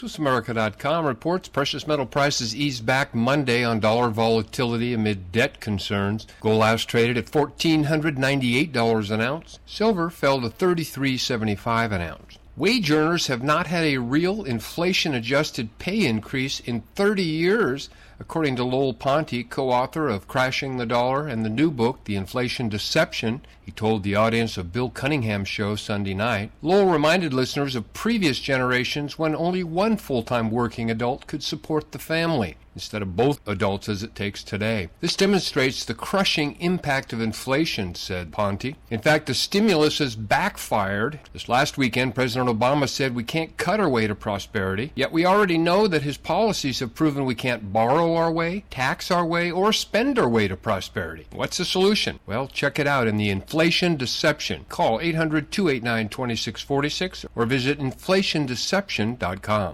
SwissAmerica.com reports precious metal prices eased back Monday on dollar volatility amid debt concerns. Gold last traded at $1,498 an ounce. Silver fell to $33.75 an ounce. Wage earners have not had a real inflation-adjusted pay increase in 30 years, according to Lowell Ponte, co-author of Crashing the Dollar and the new book, The Inflation Deception. He told the audience of Bill Cunningham's show Sunday night. Lowell reminded listeners of previous generations when only one full-time working adult could support the family, instead of both adults as it takes today. This demonstrates the crushing impact of inflation, said Ponte. In fact, the stimulus has backfired. This last weekend, President Obama said we can't cut our way to prosperity, yet we already know that his policies have proven we can't borrow our way, tax our way, or spend our way to prosperity. What's the solution? Well, check it out in The Inflation Deception. Call 800-289-2646 or visit inflationdeception.com.